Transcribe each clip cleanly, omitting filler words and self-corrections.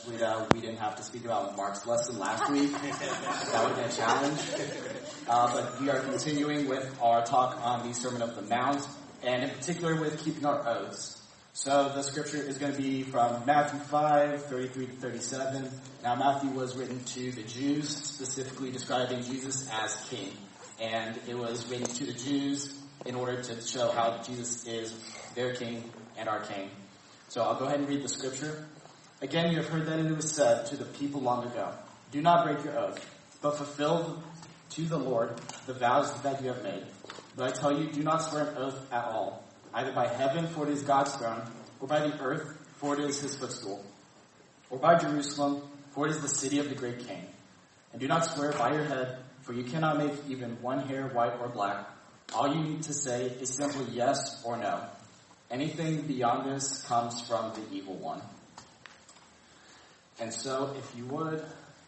we didn't have to speak about Mark's lesson last week. That would have been a challenge. But we are continuing with our talk on the Sermon of the Mount, and in particular with keeping our oaths. So the scripture is going to be from Matthew 5, 33 to 37. Now Matthew was written to the Jews, specifically describing Jesus as king. And it was written to the Jews in order to show how Jesus is their king and our king. So I'll go ahead and read the scripture. Again, you have heard that it was said to the people long ago, do not break your oath, but fulfill to the Lord the vows that you have made. But I tell you, do not swear an oath at all, either by heaven, for it is God's throne, or by the earth, for it is his footstool, or by Jerusalem, for it is the city of the great king. And do not swear by your head, for you cannot make even one hair white or black. All you need to say is simply yes or no. Anything beyond this comes from the evil one. And so, if you would,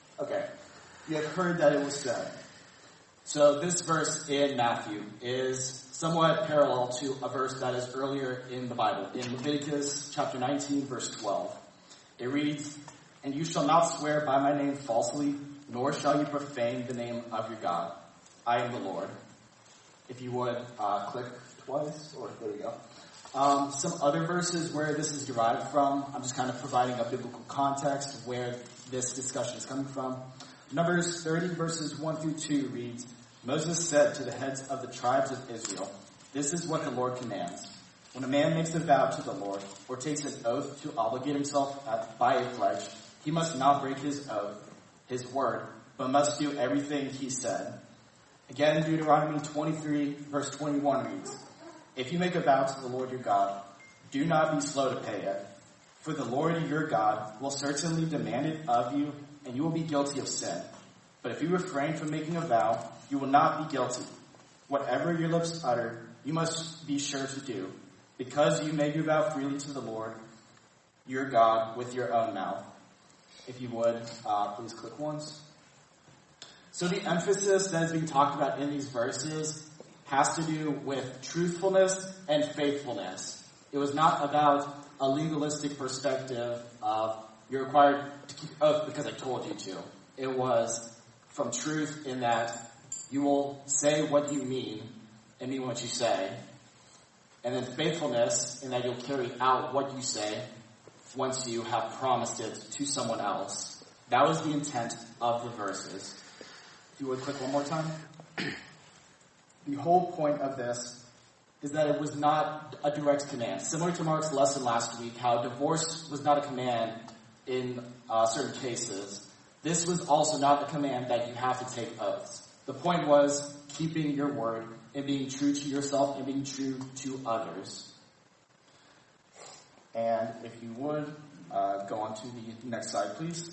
you have heard that it was said. So this verse in Matthew is somewhat parallel to a verse that is earlier in the Bible, in Leviticus chapter 19, verse 12. It reads, and you shall not swear by my name falsely, nor shall you profane the name of your God. I am the Lord. If you would, click twice, or there we go. Some other verses where this is derived from, I'm just kind of providing a biblical context of where this discussion is coming from. Numbers 30 verses 1 through 2 reads, Moses said to the heads of the tribes of Israel, this is what the Lord commands. When a man makes a vow to the Lord, or takes an oath to obligate himself by a pledge, he must not break his oath, his word, but must do everything he said. Again, Deuteronomy 23 verse 21 reads, if you make a vow to the Lord your God, do not be slow to pay it. For the Lord your God will certainly demand it of you, and you will be guilty of sin. But if you refrain from making a vow, you will not be guilty. Whatever your lips utter, you must be sure to do, because you made your vow freely to the Lord your God with your own mouth. If you would, please click once. So the emphasis that is being talked about in these verses has to do with truthfulness and faithfulness. It was not about a legalistic perspective of you're required to keep oath because I told you to. It was from truth in that you will say what you mean and mean what you say. And then faithfulness in that you'll carry out what you say once you have promised it to someone else. That was the intent of the verses. If you would click one more time. The whole point of this is that it was not a direct command. Similar to Mark's lesson last week, how divorce was not a command in certain cases. This was also not a command that you have to take oaths. The point was keeping your word and being true to yourself and being true to others. And if you would, go on to the next slide, please.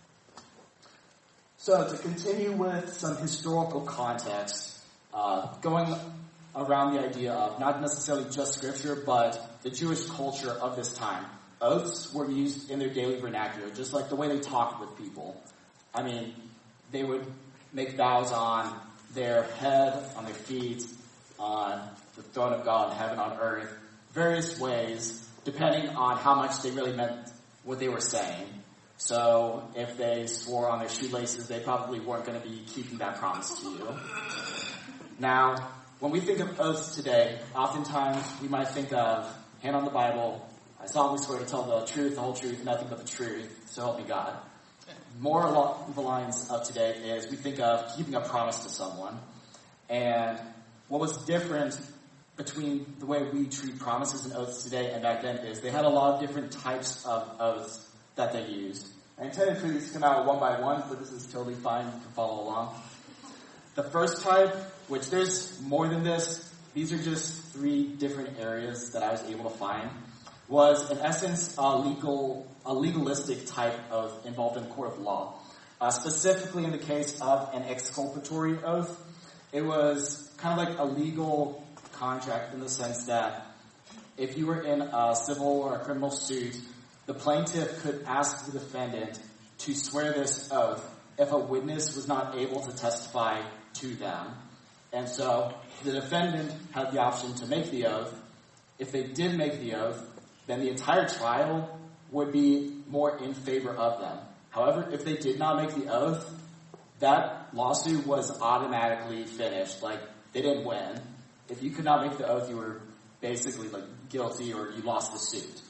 So to continue with some historical context, going around the idea of not necessarily just scripture, but the Jewish culture of this time. Oaths were used in their daily vernacular, just like the way they talked with people. I mean, they would make vows on their head, on their feet, on the throne of God, heaven on earth, various ways, depending on how much they really meant what they were saying. So if they swore on their shoelaces, they probably weren't going to be keeping that promise to you. Now, when we think of oaths today, oftentimes we might think of hand on the Bible, I solemnly swear to tell the truth, the whole truth, nothing but the truth, so help me God. More along the lines of today is we think of keeping a promise to someone. And what was different between the way we treat promises and oaths today and back then is they had a lot of different types of oaths that they used. I intended for these to come out one by one, but this is totally fine. You can follow along. The first type, which there's more than this, these are just 3 different areas that I was able to find, was in essence a legalistic type of involved in court of law. Specifically in the case of an exculpatory oath, it was kind of like a legal contract in the sense that if you were in a civil or a criminal suit, the plaintiff could ask the defendant to swear this oath if a witness was not able to testify to them. And so the defendant had the option to make the oath. If they did make the oath, then the entire trial would be more in favor of them. However, if they did not make the oath, that lawsuit was automatically finished. Like, they didn't win. If you could not make the oath, you were basically like guilty or you lost the suit.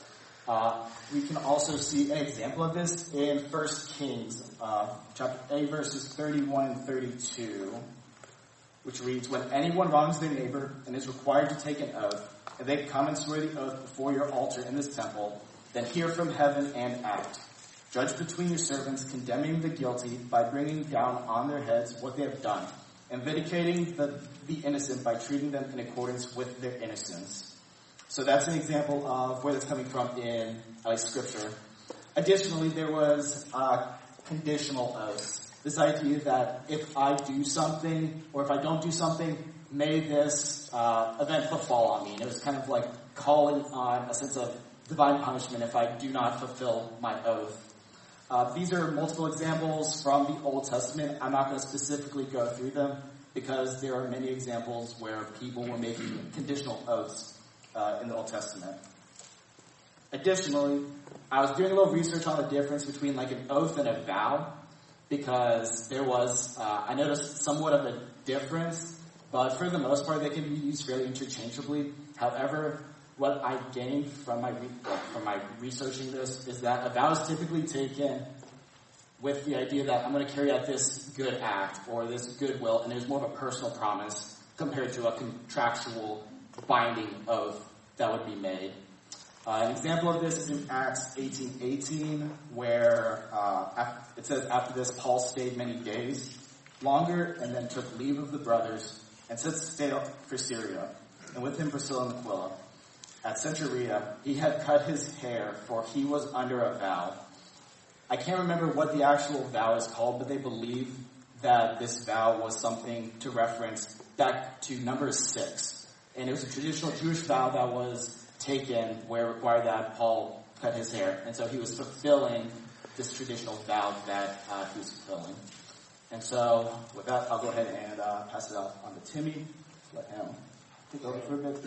We can also see an example of this in 1 Kings, chapter 8, verses 31 and 32, which reads, "When anyone wrongs their neighbor and is required to take an oath, and they come and swear the oath before your altar in this temple, then hear from heaven and act. Judge between your servants, condemning the guilty by bringing down on their heads what they have done, and vindicating the innocent by treating them in accordance with their innocence." So that's an example of where that's coming from in Scripture. Additionally, there was conditional oaths. This idea that if I do something, or if I don't do something, may this event befall on me. And it was kind of like calling on a sense of divine punishment if I do not fulfill my oath. These are multiple examples from the Old Testament. I'm not going to specifically go through them because there are many examples where people were making conditional oaths in the Old Testament. Additionally, I was doing a little research on the difference between like an oath and a vow, because there was, I noticed somewhat of a difference, but for the most part they can be used fairly interchangeably. However, what I gained from my researching this is that a vow is typically taken with the idea that I'm going to carry out this good act or this goodwill, and there's more of a personal promise compared to a contractual binding oath that would be made. An example of this is in Acts 18:18, where it says, "After this, Paul stayed many days longer and then took leave of the brothers and set sail for Syria, and with him Priscilla and Aquila. At Cenchrea, he had cut his hair, for he was under a vow." I can't remember what the actual vow is called, but they believe that this vow was something to reference back to Numbers 6. And it was a traditional Jewish vow that was taken where it required that Paul cut his hair. And so he was fulfilling this traditional vow that he was fulfilling. And so with that, I'll go ahead and pass it out on to Timmy. Let him take over for a bit.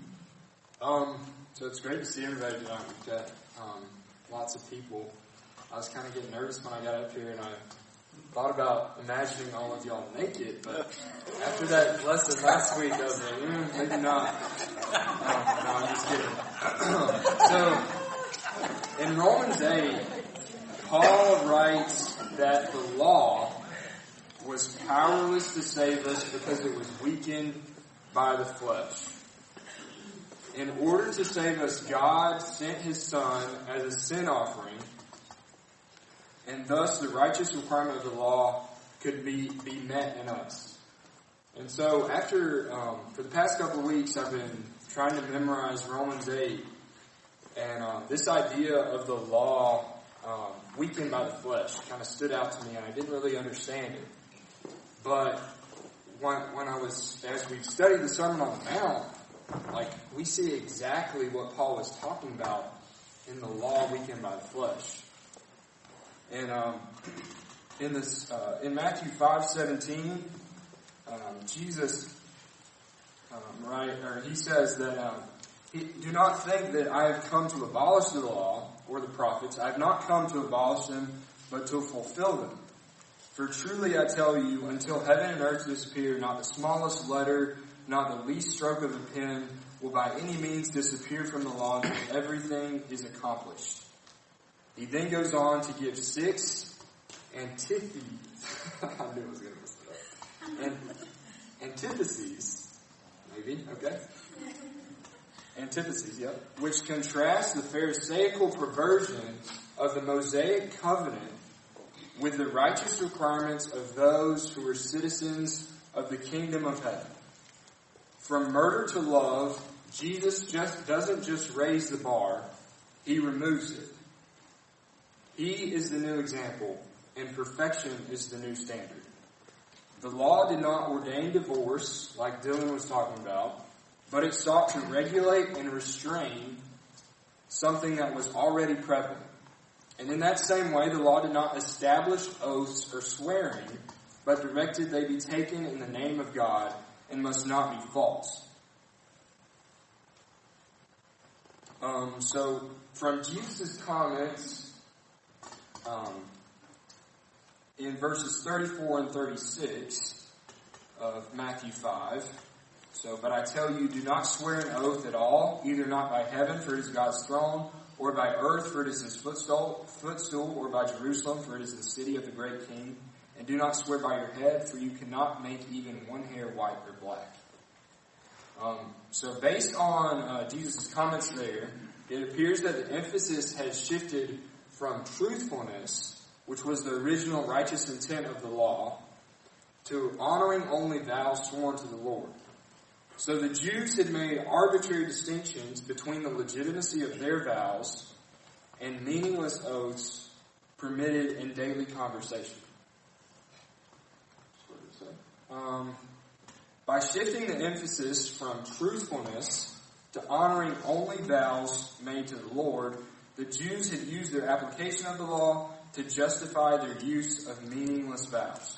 So it's great to see everybody tonight. We've got lots of people. I was kind of getting nervous when I got up here, and I thought about imagining all of y'all naked, but after that lesson last week, I was like, maybe not. No, I'm just kidding. So, in Romans 8, Paul writes that the law was powerless to save us because it was weakened by the flesh. In order to save us, God sent His Son as a sin offering, and thus the righteous requirement of the law could be met in us. And so for the past couple of weeks, I've been trying to memorize Romans 8, and this idea of the law weakened by the flesh kind of stood out to me, and I didn't really understand it. But as we studied the Sermon on the Mount, we see exactly what Paul was talking about in the law weakened by the flesh. And in Matthew 5:17, Jesus, he says that do not think that I have come to abolish the law or the prophets. I have not come to abolish them, but to fulfill them. For truly I tell you, until heaven and earth disappear, not the smallest letter, not the least stroke of a pen will by any means disappear from the law until everything is accomplished. He then goes on to give 6 antitheses. I knew I was going to mess it up. Antitheses, maybe, okay? Antitheses, yep. Which contrast the Pharisaical perversion of the Mosaic covenant with the righteous requirements of those who are citizens of the kingdom of heaven. From murder to love, Jesus doesn't just raise the bar, He removes it. He is the new example, and perfection is the new standard. The law did not ordain divorce, like Dylan was talking about, but it sought to regulate and restrain something that was already prevalent. And in that same way, the law did not establish oaths or swearing, but directed they be taken in the name of God and must not be false. So, from Jesus' comments in verses 34 and 36 of Matthew 5. So, but I tell you, do not swear an oath at all, either not by heaven, for it is God's throne, or by earth, for it is his footstool, or by Jerusalem, for it is the city of the great king. And do not swear by your head, for you cannot make even one hair white or black. So based on Jesus' comments there, it appears that the emphasis has shifted from truthfulness, which was the original righteous intent of the law, to honoring only vows sworn to the Lord. So the Jews had made arbitrary distinctions between the legitimacy of their vows and meaningless oaths permitted in daily conversation. By shifting the emphasis from truthfulness to honoring only vows made to the Lord, the Jews had used their application of the law to justify their use of meaningless vows.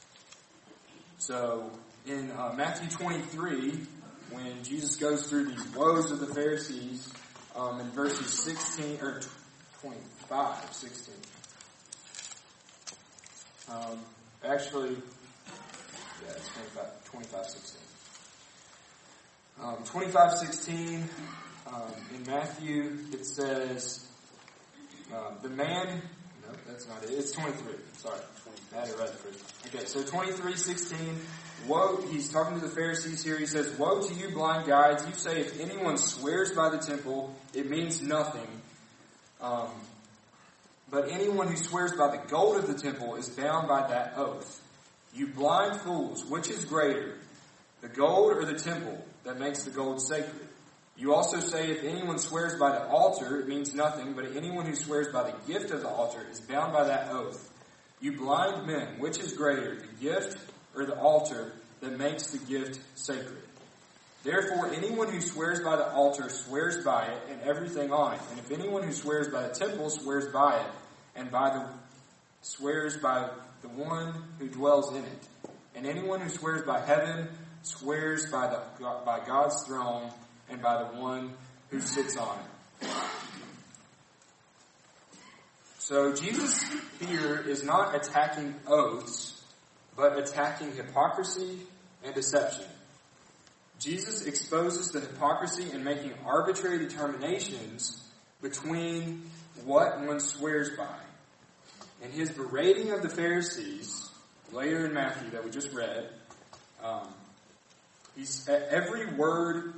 So, in Matthew 23, when Jesus goes through these woes of the Pharisees, in verses 16, or 25, 16. It's 25, 16. 25:16 in Matthew, it says, the man, no, that's not it. It's 23. Sorry. I had it right first. Okay, so 23:16, woe, he's talking to the Pharisees here. He says, woe to you, blind guides. You say if anyone swears by the temple, it means nothing. But anyone who swears by the gold of the temple is bound by that oath. You blind fools, which is greater, the gold or the temple that makes the gold sacred? You also say if anyone swears by the altar, it means nothing, but anyone who swears by the gift of the altar is bound by that oath. You blind men, which is greater, the gift or the altar that makes the gift sacred? Therefore, anyone who swears by the altar swears by it and everything on it. And if anyone who swears by the temple swears by it and swears by the one who dwells in it. And anyone who swears by heaven swears by God's throne and by the one who sits on it. So Jesus here is not attacking oaths, but attacking hypocrisy and deception. Jesus exposes the hypocrisy in making arbitrary determinations between what one swears by. In his berating of the Pharisees, later in Matthew that we just read, he's at every word,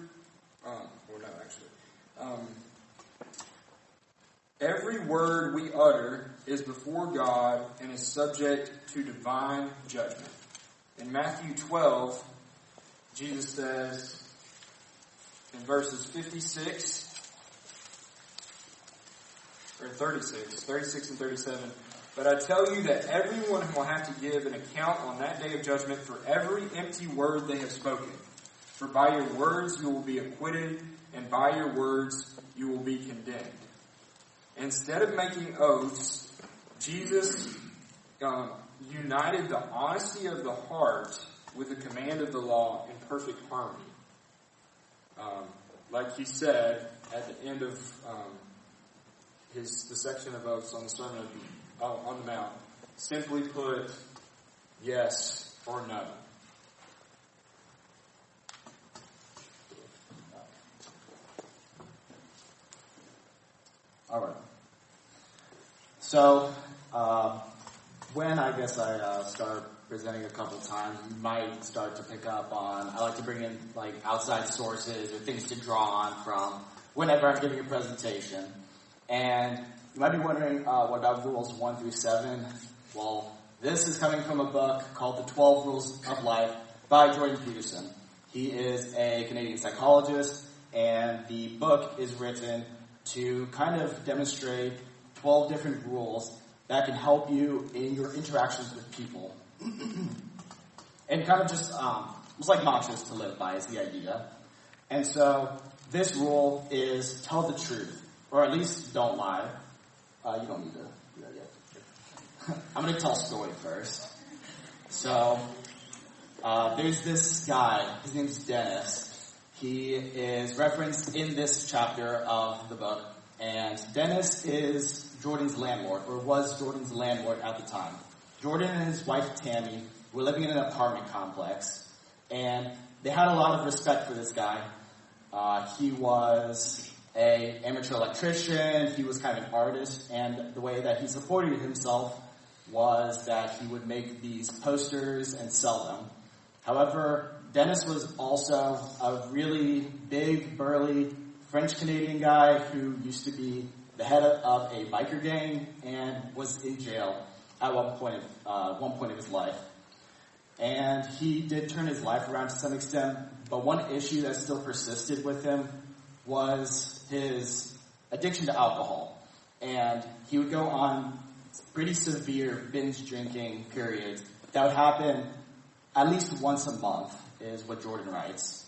every word we utter is before God and is subject to divine judgment. In Matthew 12, Jesus says in verses 36 and 37, but I tell you that everyone will have to give an account on that day of judgment for every empty word they have spoken. For by your words you will be acquitted, and by your words you will be condemned. Instead of making oaths, Jesus united the honesty of the heart with the command of the law in perfect harmony. Like he said at the end of the section of oaths on the Sermon on the Mount, simply put, yes or no. All right. So, when I start presenting a couple times, you might start to pick up on, I like to bring in like outside sources or things to draw on from whenever I'm giving a presentation. And you might be wondering, what about rules 1 through 7? Well, this is coming from a book called The 12 Rules of Life by Jordan Peterson. He is a Canadian psychologist, and the book is written to kind of demonstrate 12 different rules that can help you in your interactions with people. And kind of just, it's like mantras to live by is the idea. And so, this rule is tell the truth, or at least don't lie. You don't need to do that yet. I'm going to tell a story first. So, there's this guy, his name's Dennis. He is referenced in this chapter of the book, and Dennis is Jordan's landlord, or was Jordan's landlord at the time. Jordan and his wife Tammy were living in an apartment complex, and they had a lot of respect for this guy. He was an amateur electrician, he was kind of an artist, and the way that he supported himself was that he would make these posters and sell them. However, Dennis was also a really big, burly French-Canadian guy who used to be the head of a biker gang and was in jail at one point of his life. And he did turn his life around to some extent, but one issue that still persisted with him was his addiction to alcohol. And he would go on pretty severe binge drinking periods that would happen at least once a month, is what Jordan writes.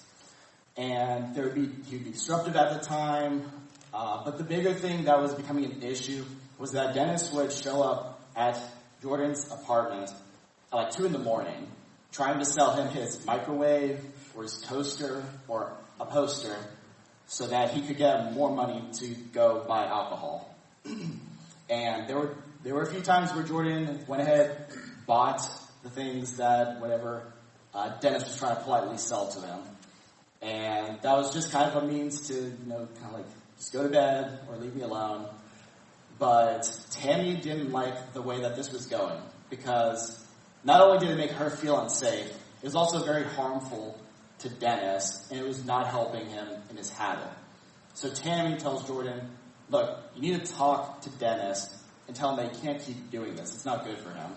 And he would be disruptive at the time, but the bigger thing that was becoming an issue was that Dennis would show up at Jordan's apartment at like 2 a.m, trying to sell him his microwave or his toaster or a poster so that he could get more money to go buy alcohol. And there were a few times where Jordan went ahead, bought the things that Dennis was trying to politely sell to him. And that was just kind of a means to, just go to bed or leave me alone. But Tammy didn't like the way that this was going, because not only did it make her feel unsafe, it was also very harmful to Dennis, and it was not helping him in his habit. So Tammy tells Jordan, look, you need to talk to Dennis and tell him that he can't keep doing this. It's not good for him.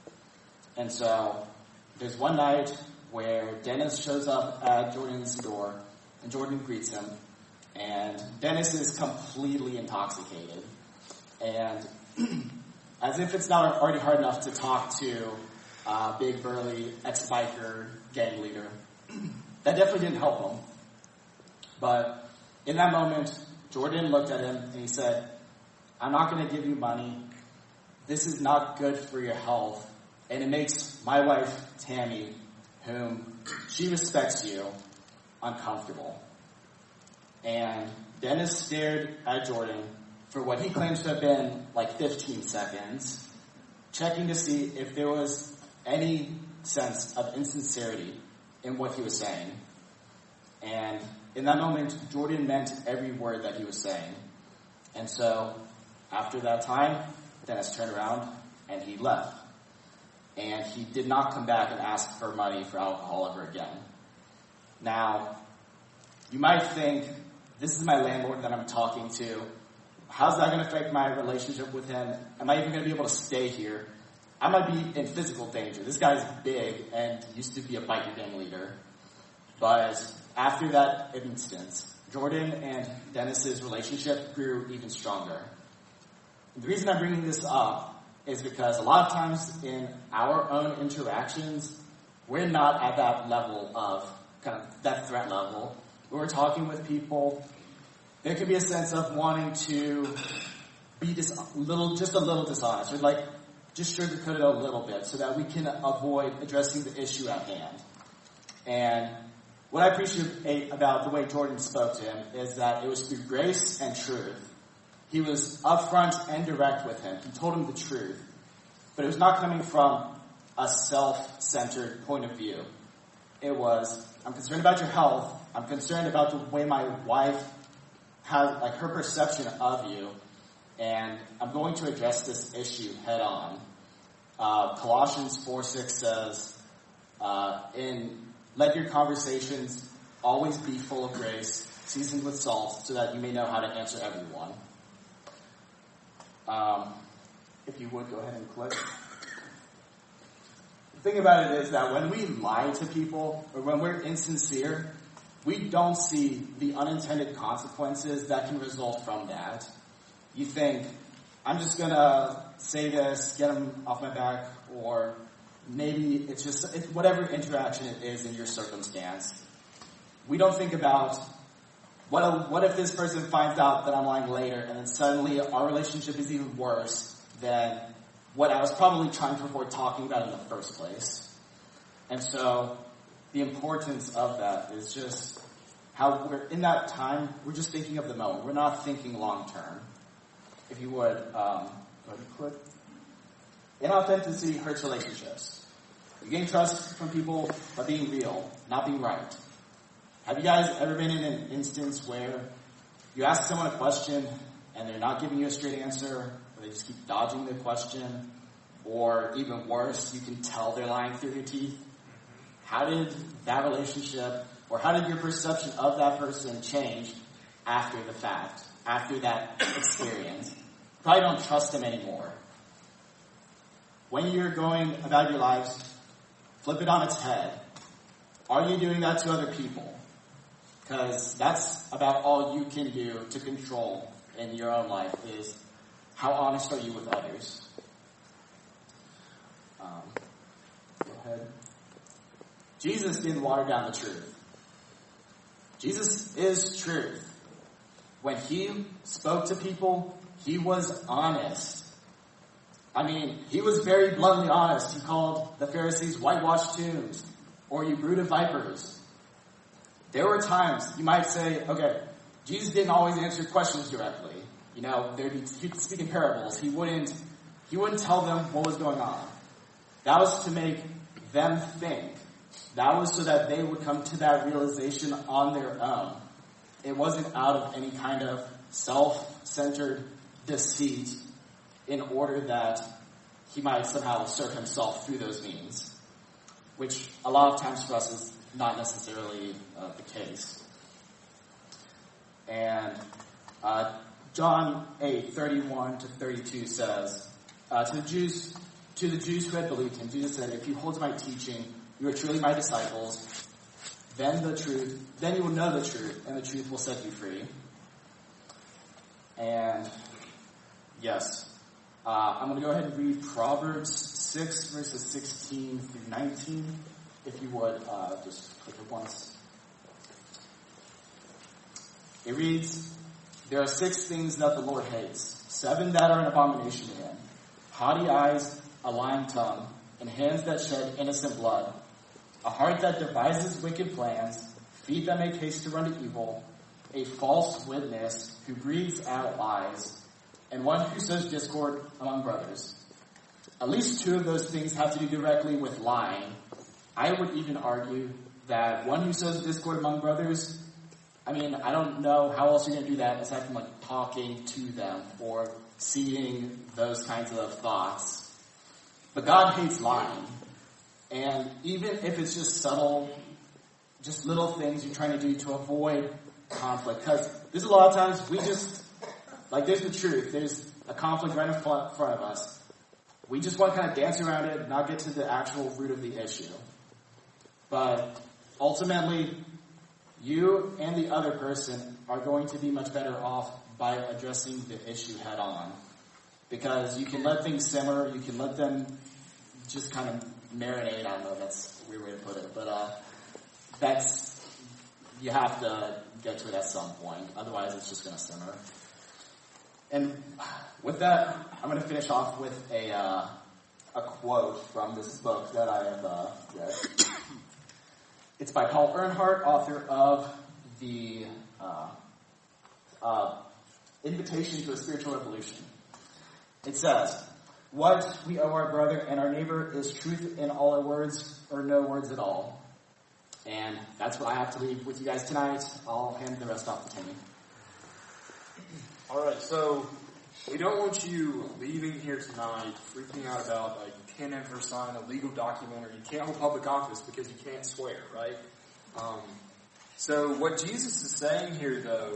And so there's one night where Dennis shows up at Jordan's door, and Jordan greets him, and Dennis is completely intoxicated. And as if it's not already hard enough to talk to a big, burly, ex-biker gang leader, that definitely didn't help him. But in that moment, Jordan looked at him and he said, I'm not going to give you money. This is not good for your health. And it makes my wife, Tammy, whom she respects you, uncomfortable. And Dennis stared at Jordan for what he claims to have been like 15 seconds, checking to see if there was any sense of insincerity in what he was saying. And in that moment, Jordan meant every word that he was saying. And so, after that time, Dennis turned around and he left. And he did not come back and ask for money for alcohol ever again. Now, you might think, this is my landlord that I'm talking to. How's that going to affect my relationship with him? Am I even going to be able to stay here? I might be in physical danger. This guy's big and used to be a biker gang leader. But after that instance, Jordan and Dennis's relationship grew even stronger. The reason I'm bringing this up is because a lot of times in our own interactions, we're not at that level of kind of that threat level. When we're talking with people, there could be a sense of wanting to be just a little dishonest, or just sugarcoat it a little bit so that we can avoid addressing the issue at hand. And what I appreciate about the way Jordan spoke to him is that it was through grace and truth. He was upfront and direct with him. He told him the truth. But it was not coming from a self-centered point of view. It was, I'm concerned about your health. I'm concerned about the way my wife has, her perception of you. And I'm going to address this issue head on. Colossians 4:6 says, let your conversations always be full of grace, seasoned with salt, so that you may know how to answer everyone. If you would, go ahead and click. The thing about it is that when we lie to people, or when we're insincere, we don't see the unintended consequences that can result from that. You think, I'm just going to say this, get them off my back, or maybe it's whatever interaction it is in your circumstance. We don't think about, what if this person finds out that I'm lying later, and then suddenly our relationship is even worse than what I was probably trying to avoid talking about in the first place. And so, the importance of that is just how we're in that time, we're just thinking of the moment. We're not thinking long term. if you would, go ahead and click. Inauthenticity hurts relationships. You gain trust from people by being real, not being right. Have you guys ever been in an instance where you ask someone a question and they're not giving you a straight answer, or they just keep dodging the question, or even worse, you can tell they're lying through their teeth? How did that relationship, or how did your perception of that person change after the fact, after that experience? You probably don't trust them anymore. When you're going about your lives, flip it on its head. Are you doing that to other people? Because that's about all you can do to control in your own life, is how honest are you with others? Go ahead. Jesus didn't water down the truth. Jesus is truth. When he spoke to people, he was honest. I mean, he was very bluntly honest. He called the Pharisees whitewashed tombs, or you brood of vipers. There were times you might say, okay, Jesus didn't always answer questions directly. You know, he'd speak in parables. He wouldn't tell them what was going on. That was to make them think. That was so that they would come to that realization on their own. It wasn't out of any kind of self-centered deceit in order that he might somehow serve himself through those means, which a lot of times for us is not necessarily the case. And John 8:31-32 says, to the Jews who had believed him, Jesus said, "If you hold to my teaching, you are truly my disciples. Then you will know the truth, and the truth will set you free." And yes, I'm going to go ahead and read Proverbs 6, verses 16 through 19. If you would, just click it once. It reads, "There are 6 things that the Lord hates, 7 that are an abomination to him: haughty eyes, a lying tongue, and hands that shed innocent blood, a heart that devises wicked plans, feet that make haste to run to evil, a false witness who breathes out lies, and one who sows discord among brothers." At least 2 of those things have to do directly with lying. I would even argue that one who sows discord among brothers, I mean, I don't know how else you're going to do that aside from like talking to them or seeing those kinds of thoughts. But God hates lying. And even if it's just subtle, just little things you're trying to do to avoid conflict. Because there's a lot of times we just, like there's the truth. There's a conflict right in front of us. We just want to kind of dance around it and not get to the actual root of the issue. But ultimately, you and the other person are going to be much better off by addressing the issue head on. Because you can let things simmer, you can let them just kind of marinate. I don't know, that's a weird way to put it. But you have to get to it at some point. Otherwise, it's just going to simmer. And with that, I'm going to finish off with a quote from this book that I have read. It's by Paul Earnhardt, author of the Invitation to a Spiritual Revolution. It says, "What we owe our brother and our neighbor is truth in all our words or no words at all." And that's what I have to leave with you guys tonight. I'll hand the rest off to Timmy. All right, so we don't want you leaving here tonight freaking out about like you can't ever sign a legal document or you can't hold public office because you can't swear, right? So what Jesus is saying here, though,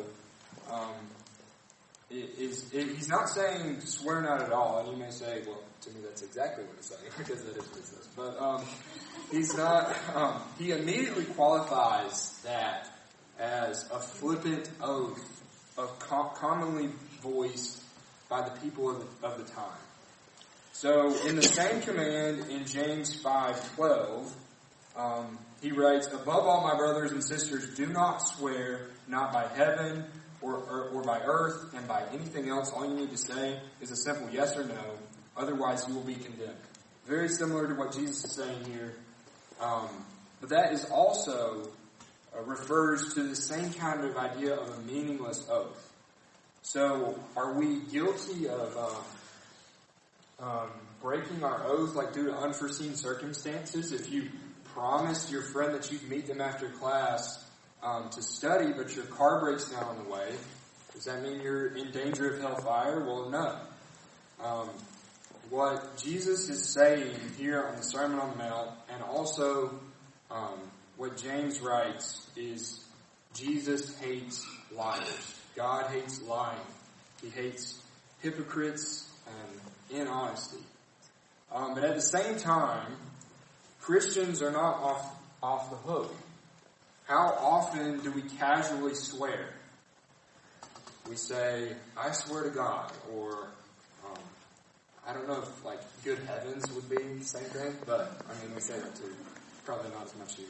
is he's not saying swear not at all. And you may say, well, to me that's exactly what he's saying because that is what he says. But he's not. He immediately qualifies that as a flippant oath commonly voiced by the people of the time. So in the same command in James 5:12, he writes, "Above all, my brothers and sisters, do not swear, not by heaven or by earth and by anything else. All you need to say is a simple yes or no. Otherwise, you will be condemned." Very similar to what Jesus is saying here. But that is also refers to the same kind of idea of a meaningless oath. So, are we guilty of breaking our oath, like due to unforeseen circumstances? If you promised your friend that you'd meet them after class to study, but your car breaks down on the way, does that mean you're in danger of hellfire? Well, no. What Jesus is saying here on the Sermon on the Mount, and also what James writes, is Jesus hates liars. God hates lying. He hates hypocrites and inhonesty. But at the same time, Christians are not off the hook. How often do we casually swear? We say, I swear to God, or I don't know if like good heavens would be the same thing, but I mean we say that too. Probably not as much here,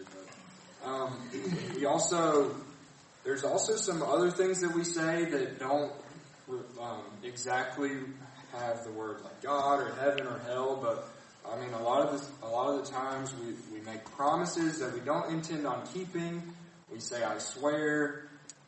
but there's also some other things that we say that don't exactly have the word like God or heaven or hell, but I mean a lot of the times we make promises that we don't intend on keeping. We say I swear.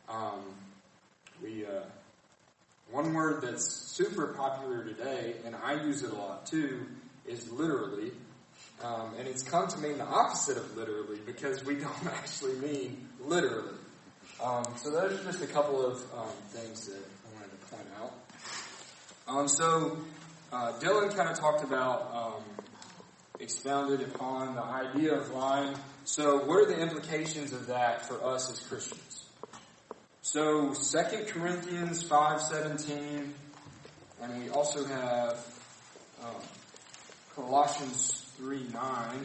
One word that's super popular today, and I use it a lot too, is literally. And it's come to mean the opposite of literally because we don't actually mean literally. So those are just a couple of things that I wanted to point out. Dylan kind of talked about, expounded upon the idea of lying. So what are the implications of that for us as Christians? So 2 Corinthians 5:17, and we also have Colossians 3:9.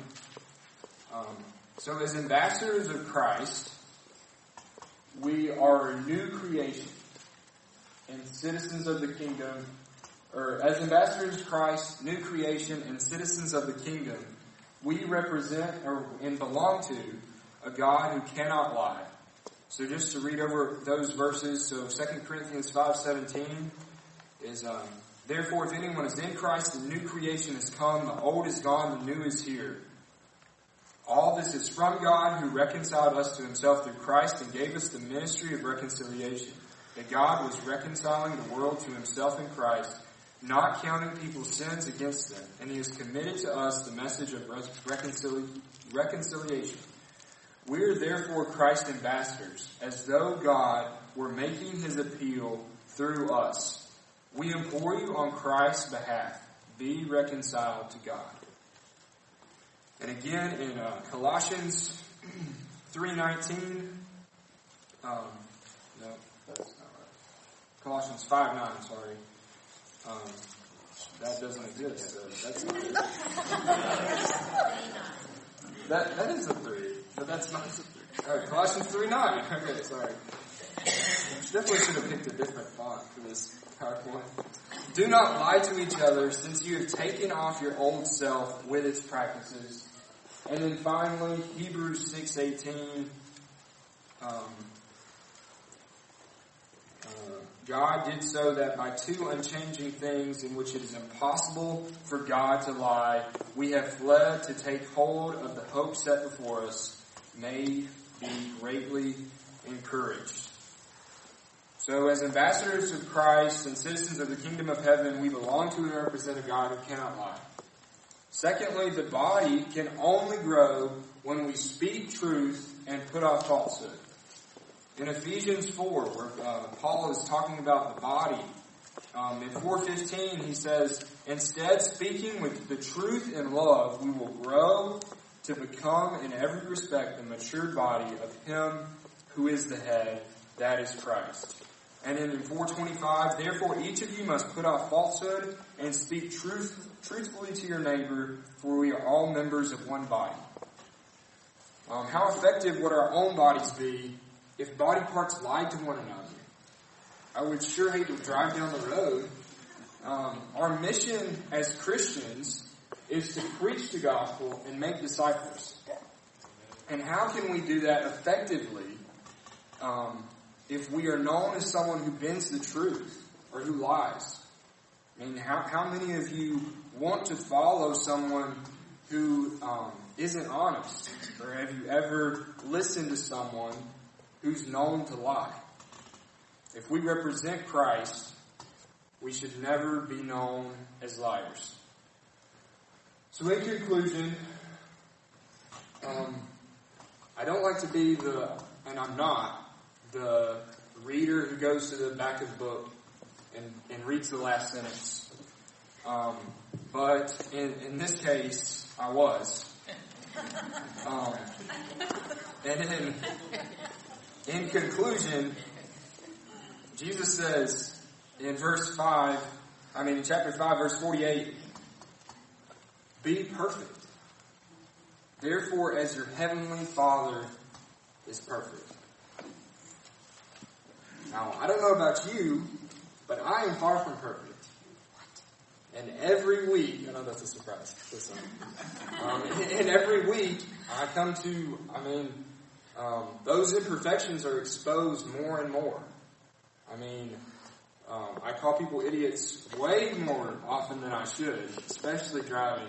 So as ambassadors of Christ, we are a new creation and citizens of the kingdom, or as ambassadors of Christ, new creation and citizens of the kingdom, we represent and belong to a God who cannot lie. So just to read over those verses, so 2 Corinthians 5:17 is, therefore if anyone is in Christ, the new creation has come, the old is gone, the new is here. All this is from God who reconciled us to himself through Christ and gave us the ministry of reconciliation. That God was reconciling the world to himself in Christ, not counting people's sins against them. And he has committed to us the message of reconciliation. We are therefore Christ's ambassadors, as though God were making his appeal through us. We implore you on Christ's behalf, be reconciled to God. And again in Colossians 3:19, no, that's not right. Colossians 5:9, sorry. That doesn't exist, so that's not it. That is a 3, but that's not a 3. Alright, Colossians 3:9. Okay, sorry. Definitely should have picked a different font for this PowerPoint. Do not lie to each other, since you have taken off your old self with its practices. And then finally, Hebrews 6:18. God did so that by two unchanging things in which it is impossible for God to lie, we have fled to take hold of the hope set before us, may be greatly encouraged. So as ambassadors of Christ and citizens of the kingdom of heaven, we belong to and represent a God who cannot lie. Secondly, the body can only grow when we speak truth and put off falsehood. In Ephesians 4, where Paul is talking about the body, in 4:15 he says, instead, speaking with the truth in love, we will grow to become in every respect the matured body of him who is the head, that is Christ. And in 4:25, therefore each of you must put off falsehood and speak truthfully to your neighbor, for we are all members of one body. How effective would our own bodies be if body parts lied to one another? I would sure hate to drive down the road. Our mission as Christians is to preach the gospel and make disciples. And how can we do that effectively if we are known as someone who bends the truth or who lies? I mean, how many of you want to follow someone who isn't honest? Or have you ever listened to someone who's known to lie? if we represent Christ, we should never be known as liars. So in conclusion, I don't like to be and I'm not, the reader who goes to the back of the book and reads the last sentence. But in this case, I was. And in conclusion, Jesus says in chapter 5, verse 48, be perfect. Therefore, as your heavenly Father is perfect. Now, I don't know about you, but I am far from perfect. And every week, I know that's a surprise. And every week, I come to, those imperfections are exposed more and more. I call people idiots way more often than I should, especially driving.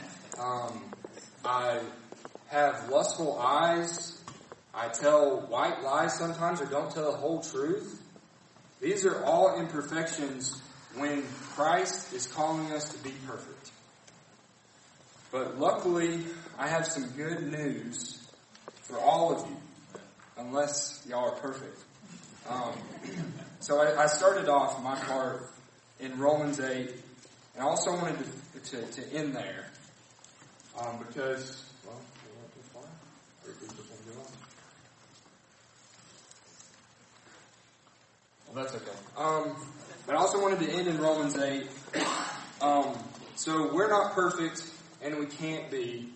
I have lustful eyes. I tell white lies sometimes or don't tell the whole truth. These are all imperfections when Christ is calling us to be perfect. But luckily, I have some good news for all of you, unless y'all are perfect. So I started off my part in Romans 8, and I also wanted to end there, because, we went too far. Or did we just want to go on? Well, that's okay. But I also wanted to end in Romans 8. So we're not perfect, and we can't be,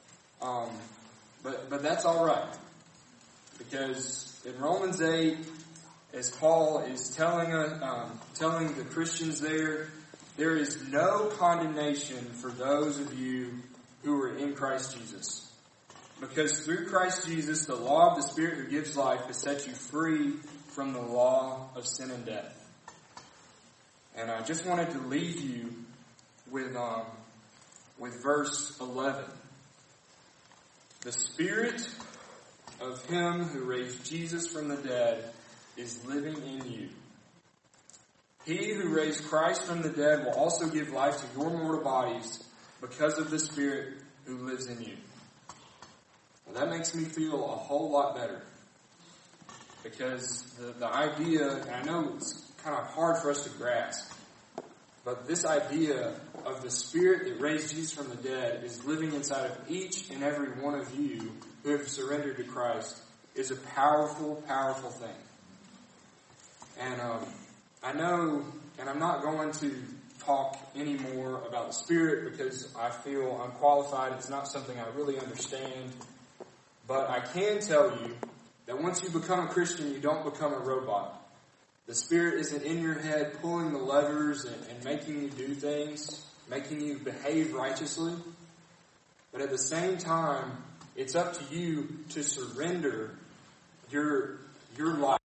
but that's all right, because in Romans 8, as Paul is telling the Christians there is no condemnation for those of you who are in Christ Jesus. Because through Christ Jesus, the law of the Spirit who gives life has set you free from the law of sin and death. And I just wanted to leave you with verse 11. The Spirit of Him who raised Jesus from the dead is living in you. He who raised Christ from the dead will also give life to your mortal bodies because of the Spirit who lives in you. Well, that makes me feel a whole lot better. Because the idea, and I know it's kind of hard for us to grasp, but this idea of the Spirit that raised Jesus from the dead is living inside of each and every one of you who have surrendered to Christ is a powerful, powerful thing. And I know, and I'm not going to talk anymore about the Spirit because I feel unqualified. It's not something I really understand. But I can tell you that once you become a Christian, you don't become a robot. The Spirit isn't in your head pulling the levers and making you do things, making you behave righteously. But at the same time, it's up to you to surrender your life